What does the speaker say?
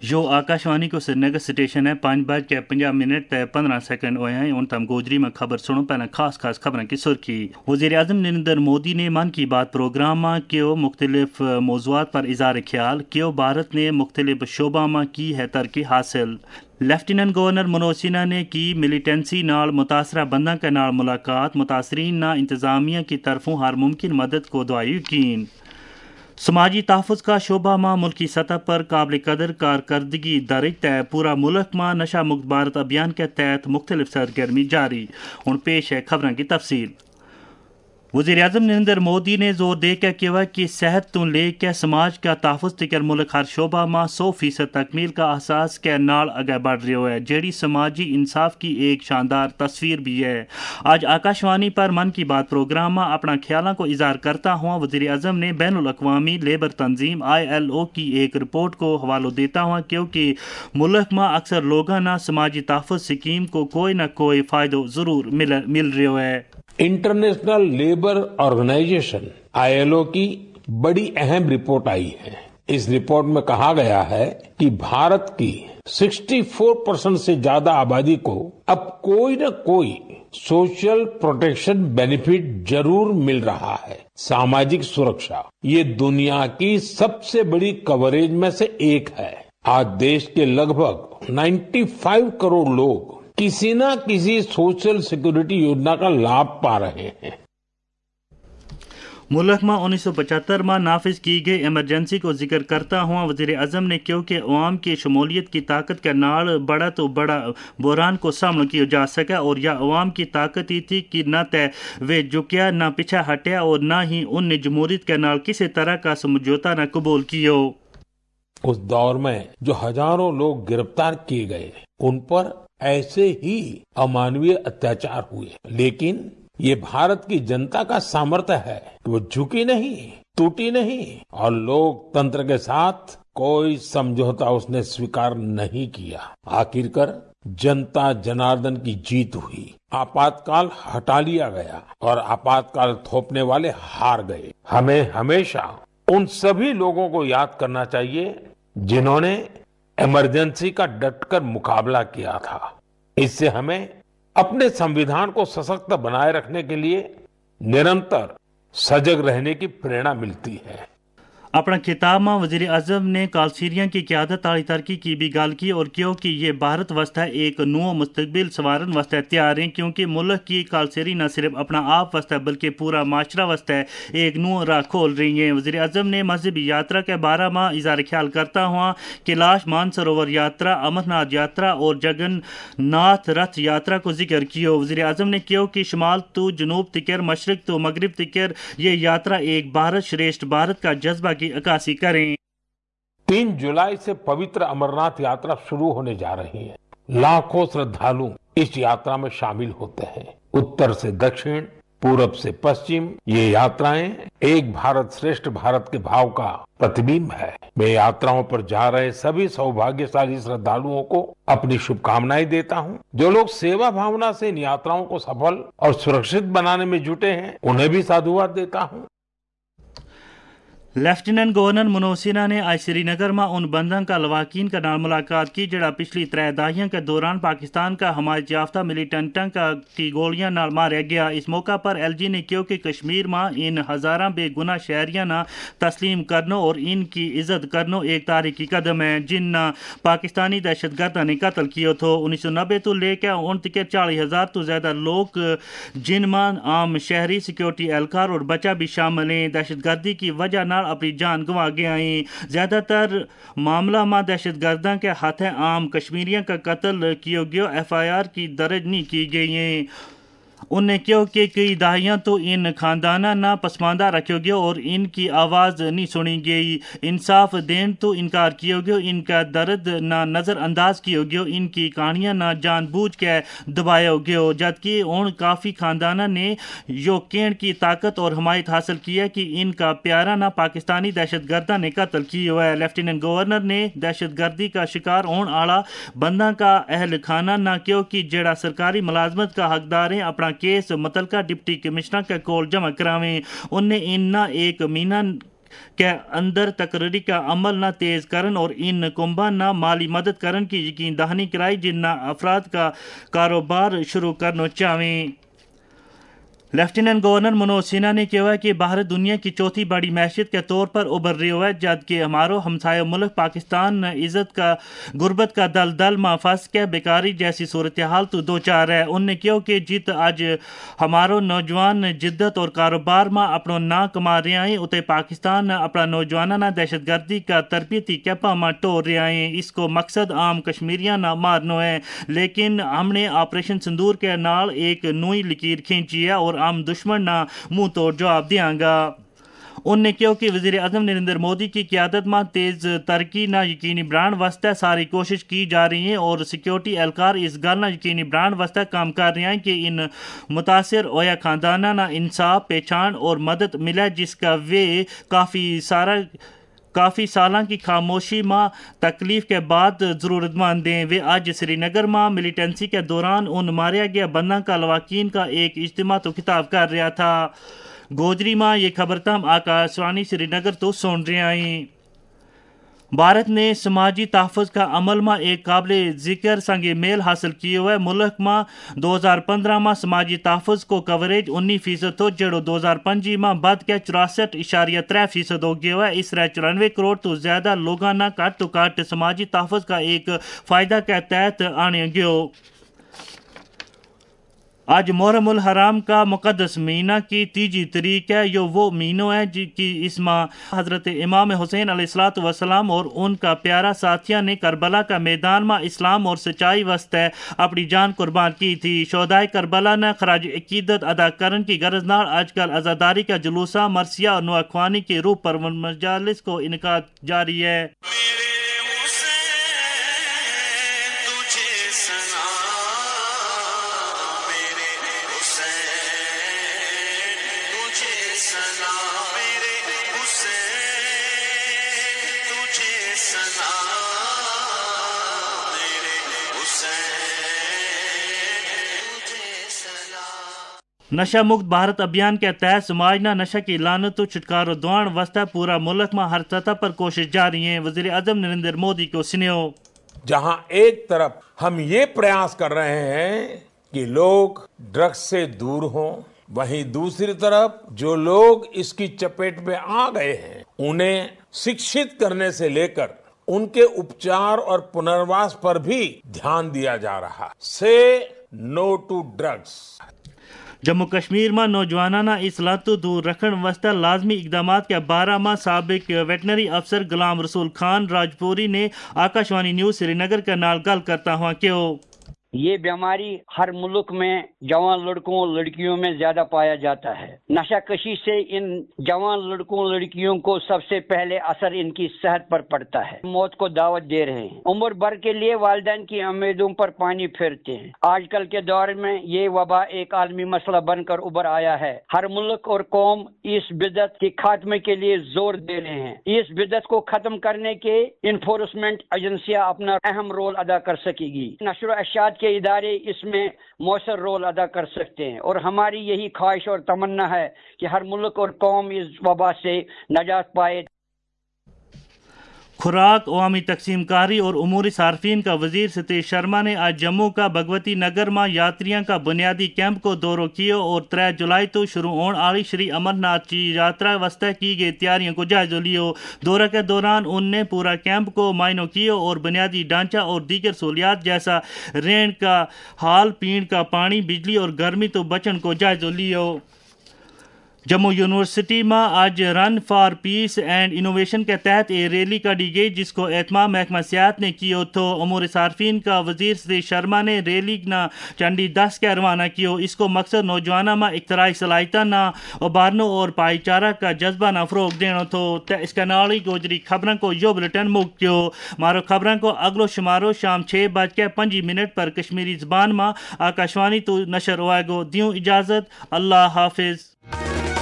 जो आकाशवाणी को श्रीनगर स्टेशन है 5:50 हुए हैं। उन तम गोजरी में खबर सुनो। पहले खास खबरें की सुर्खी। वज़ीर आज़म नरेंद्र मोदी ने मन की बात प्रोग्राम में क्यों मुख्तलिफ मौज़ूआत पर इज़हार ख्याल क्यों भारत ने मुख्तलिफ शोबा में की है तरक्की हासिल। लेफ्टिनेंट गवर्नर मनोज सिन्हा ने की मिलिटेंसी नाल मुतासरा बंदा के नाल मुलाकात। मुतासरीन ना इंतजामिया की तरफों हर मुमकिन मदद को दुआ यकीन। समाजी तहफ़्फ़ुज़ का शोबा में मुल्की सतह पर काबिल कदर कारकर्दगी दर्ज तय। पूरा मुल्क में नशा मुक्त भारत अभियान के तहत मुख्तलिफ सरगर्मी जारी। हूँ पेश है खबरों की तफसील। वज़ीर आज़म नरेंद्र मोदी ने जोर दे के कहा कि सेहत तो लेकर समाज का तहफ़्फ़ुज़ तक मुल्क हर शोबा में 100% तकमील का एहसास के नाल आगे बढ़ रहा है, जेड़ी समाजी इंसाफ की एक शानदार तस्वीर भी है। आज आकाशवाणी पर मन की बात प्रोग्राम में अपना ख्यालों को इज़हार करता हुआ वज़ीर आज़म ने बैनुल अक़वामी लेबर तंजीम ILO की एक रिपोर्ट को हवाला देता हुआ क्योंकि मुल्क में अक्सर लोगों ना समाजी तहफ़्फ़ुज़ स्कीम को कोई ना कोई फ़ायदा ज़रूर मिल रहा है। इंटरनेशनल लेबर ऑर्गेनाइजेशन ILO की बड़ी अहम रिपोर्ट आई है। इस रिपोर्ट में कहा गया है कि भारत की 64% से ज्यादा आबादी को अब कोई न कोई सोशल प्रोटेक्शन बेनिफिट जरूर मिल रहा है। सामाजिक सुरक्षा ये दुनिया की सबसे बड़ी कवरेज में से एक है। आज देश के लगभग 95 करोड़ लोग किसी न किसी सोशल सिक्योरिटी योजना का लाभ पा रहे हैं। मुल्क में 1975 में नाफिज की गई एमरजेंसी को जिक्र करता हुआ वज़ीर आज़म ने क्यों कि अवाम की शमूलियत की ताकत के नाल बड़ा तो बड़ा बहरान को सामना किया जा सका और यह अवाम की ताकत ही थी कि न तय वे झुकिया न पीछा हटिया और न ही उन जमहूरियत के नाल किसी तरह का समझौता न कबूल किया। उस दौर में जो हजारों लोग गिरफ्तार किए गए उन पर ऐसे ही अमानवीय अत्याचार हुए, लेकिन ये भारत की जनता का सामर्थ्य है कि वो झुकी नहीं, टूटी नहीं और लोकतंत्र के साथ कोई समझौता उसने स्वीकार नहीं किया। आखिरकार जनता जनार्दन की जीत हुई। आपातकाल हटा लिया गया और आपातकाल थोपने वाले हार गए। हमें हमेशा उन सभी लोगों को याद करना चाहिए जिन्होंने इमरजेंसी का डटकर मुकाबला किया था। इससे हमें अपने संविधान को सशक्त बनाए रखने के लिए निरंतर सजग रहने की प्रेरणा मिलती है। अपना खिताब में वज़ीर आज़म ने कालसीरिया की क़यादत वाली तरक्की की भी गाल की और क्योंकि ये भारत वास्ते एक नुओ मुस्तकबिल सवारन वास्ते तैयार हैं क्योंकि मुल्क की कालसीरी न सिर्फ अपना आप वास्ते बल्कि पूरा माशरा वास्ते एक नुओ राह खोल रही हैं। वज़ीर आज़म ने मजहबी यात्रा के बारे में इज़हार ख्याल करता हुआ कैलाश मानसरोवर यात्रा, अमरनाथ यात्रा और जगन्नाथ रथ यात्रा को जिक्र किया। वज़ीर आज़म ने क्यों कि शुमाल तो जनूब तिकर मशरक तो मगरब तिकर ये यात्रा एक भारत श्रेष्ठ भारत का जज्बा अक्कासी करें। 3 जुलाई से पवित्र अमरनाथ यात्रा शुरू होने जा रही है। लाखों श्रद्धालु इस यात्रा में शामिल होते हैं। उत्तर से दक्षिण, पूरब से पश्चिम ये यात्राएं एक भारत श्रेष्ठ भारत के भाव का प्रतिबिंब है। मैं यात्राओं पर जा रहे सभी सौभाग्यशाली श्रद्धालुओं को अपनी शुभकामनाएं देता हूं। जो लोग सेवा भावना से इन यात्राओं को सफल और सुरक्षित बनाने में जुटे हैं उन्हें भी साधुवाद देता हूं। लेफ्टिनेंट गवर्नर मनोज सिन्हा ने आज श्रीनगर में उन बंदों का लवाकिन का नाल मुलाकात की जड़ा पिछली 3 दहाइयों के दौरान पाकिस्तान का हमायत याफ्ता मिलिटेंटों की गोलियां नाल मारा गया। इस मौका पर LG ने क्यों कि कश्मीर में इन हजारों बेगुनाह शहरियों ना तस्लीम करनो और इनकी इज्जत करनो एक तारीखी कदम है जिन पाकिस्तानी दहशतगर्द ने कत्ल किया था। 1990 तो लेकर 40,000 तो ज्यादा लोग जिनमें आम शहरी सिक्योरिटी एहलकार और बच्चा भी शामिल हैं दहशतगर्दी की वजह अपनी जान गंवा गया है। ज्यादातर मामला में दहशतगर्दों के हाथों आम कश्मीरियों का कत्ल किया गया FIR की दर्ज नहीं की गई है। उन्हें क्यों कि कई दहाइयाँ तो इन खानदाना ना पसमानदा रखा गया और इनकी आवाज़ नहीं सुनी गई। इंसाफ देन तो इनकार किया गया, इनका दर्द ना नज़रअंदाज किया गया, इनकी कहानियाँ ना जानबूझ के दबाया गया। जबकि उन काफ़ी खानदाना ने यकीन की ताकत और हमायत हासिल किया कि इनका प्यारा ना पाकिस्तानी दहशतगर्दा ने कत्ल किया हुआ है। लेफ्टिनेंट गवर्नर ने दहशतगर्दी का शिकार होने वाला बंदा का अहल खाना ना क्यों कि जेड़ा सरकारी मुलाजमत का हकदार है अपना केस मुतलका डिप्टी कमिश्नर के कोल जमा करावें। उन्हें इन्ना एक महीना کے اندر تقرری کا عمل نہ تیز کرن اور ان کنبہ نہ مالی مدد کرن کی یقین دہانی کرائی جن نہ افراد کا کاروبار شروع کرنا چاہیں. لیفٹیننٹ گورنر منوج سنہا نے کہا ہے کہ بھارت دنیا کی چوتھی بڑی معیشت کے طور پر ابھر رہی ہے جبکہ ہمارو ہمسایہ ملک پاکستان عزت کا غربت کا دل میں پھنس کے بیکاری جیسی صورتحال تو دو چار ہے. انہوں نے کہا کہ جت آج ہمارو نوجوان جدت اور کاروبار میں اپنا نا کما رہے ہیں اتے پاکستان اپنا نوجوانہ دہشت گردی کا تربیتی کیپا میں ٹور رہے ہیں. اس کو مقصد عام کشمیریاں نہ مارنا ہے لیکن ہم نے آپریشن سندور کے نال ایک نوئی لکیر کھینچی ہے اور ہم دشمن نہ منہ توڑ جواب دیاں گا. انہوں نے کہا کہ وزیر اعظم نریندر مودی کی قیادت میں تیز ترقی نہ یقینی برانڈ واسطے ساری کوشش کی جا رہی ہیں اور سیکیورٹی اہلکار اس گل نہ یقینی برانڈ واسطے کام کر رہے ہیں کہ ان متاثر ہویا خاندانہ نہ انصاف پہچان اور مدد ملے جس کا وہ کافی سالاں کی خاموشی میں تکلیف کے بعد ضرورت مند ہیں. وہ آج سری نگر میں ملیٹنسی کے دوران ان ماریا گیا بندہ کا لواحقین کا ایک اجتماع تو خطاب کر رہا تھا. گوجری میں یہ خبر تم آکاشوانی سری نگر تو سن رہے ہیں. بھارت نے سماجی تحفظ کا عمل میں ایک قابل ذکر سنگ میل حاصل کیے ہوئے. ملک میں 2015 میں سماجی تحفظ کو کوریج 19% تو جڑو 2025 میں بد کے 64.3% ہو گیا ہوا ہے. اس طرح 94 کروڑ تو زیادہ لوگوں نہ کٹ تو کٹ سماجی تحفظ کا ایک فائدہ کے تحت آنے گیو. آج محرم الحرام کا مقدس مہینہ کی تیجی تاریخ ہے. یہ وہ مہینہ ہے کہ اس میں حضرت امام حسین علیہ السلام اور ان کا پیارا ساتھیہ نے کربلا کا میدان میں اسلام اور سچائی واسطے اپنی جان قربان کی تھی. شہدائے کربلا نے خراج عقیدت ادا کرنے کی غرض نال آج کل عزاداری کا جلوسہ مرثیہ اور نواخوانی کے روح پر مجالس کو انعقاد جاری ہے. نشہ مکت بھارت ابھیان کے تحت سماجنا نشہ کی لعنت و چھٹکارو دوان واسطے پورا ملک میں ہر سطح پر کوشش جاری ہیں. وزیر اعظم نریندر مودی کو سنیو. جہاں ایک طرف ہم یہ پریاس کر رہے ہیں کہ لوگ ڈرگز سے دور ہوں وہیں دوسری طرف جو لوگ اس کی چپیٹ میں آ گئے ہیں انہیں شکشت کرنے سے لے کر ان کے اپچار اور پنرواس پر بھی دھیان دیا جا رہا. سے no to drugs. Jammu Kashmir میں نوجوانانہ اس لت تو دور رکھن واسطے لازمی اقدامات کے بارے میں سابق ویٹنری افسر غلام رسول خان راجپوری نے آکاشوانی نیوز سری نگر کے نال گل کرتا ہوا کہو. یہ بیماری ہر ملک میں جوان لڑکوں اور لڑکیوں میں زیادہ پایا جاتا ہے. نشہ کشی سے ان جوان لڑکوں اور لڑکیوں کو سب سے پہلے اثر ان کی صحت پر پڑتا ہے. موت کو دعوت دے رہے ہیں. عمر بھر کے لیے والدین کی امیدوں پر پانی پھیرتے ہیں. آج کل کے دور میں یہ وبا ایک عالمی مسئلہ بن کر ابھر آیا ہے. ہر ملک اور قوم اس بدعت کے خاتمے کے لیے زور دے رہے ہیں. اس بدعت کو ختم کرنے کے انفورسمنٹ ایجنسیاں اپنا اہم رول ادا کر سکے گی. نشر و ارشاد کے ادارے اس میں مؤثر رول ادا کر سکتے ہیں اور ہماری یہی خواہش اور تمنا ہے کہ ہر ملک اور قوم اس وبا سے نجات پائے. خوراک عوامی تقسیم کاری اور امور صارفین کا وزیر ستیش شرما نے آج جموں کا بھگوتی نگر میں یاتریوں کا بنیادی کیمپ کو دورہ کیا اور 3 جولائی تو شروع ہونے والی شری امرناتھ جی یاترا واسطے کی گئی تیاریوں کو جائزہ لیا. دورہ کے دوران ان نے پورا کیمپ کو معائنہ کیا اور بنیادی ڈھانچہ اور دیگر سہولیات جیسا رہن کا حال پینے کا پانی بجلی اور گرمی تو بچن کو جائزہ لیا. جموں یونیورسٹی میں آج run for peace and innovation کے تحت ایک ریلی کاٹی گئی جس کو اہتمام محکمہ سیاحت نے کیا تو امور صارفین کا وزیر ستیش شرما نے ریلی نہ چنڈی 10 کے روانہ کیا. اس کو مقصد نوجوانوں میں اختراعی صلاحیتیں نہ ابھارنا اور بھائی چارہ کا جذبہ نہ فروغ دینا تو اس کے نال ہی گوجری خبروں کو یو بلٹن مک کیو. مارو خبروں کو اگلو شمارو شام 6:05 پر کشمیری زبان میں آکاشوانی تو نشر ہوئے گو. دیوں اجازت. اللہ حافظ.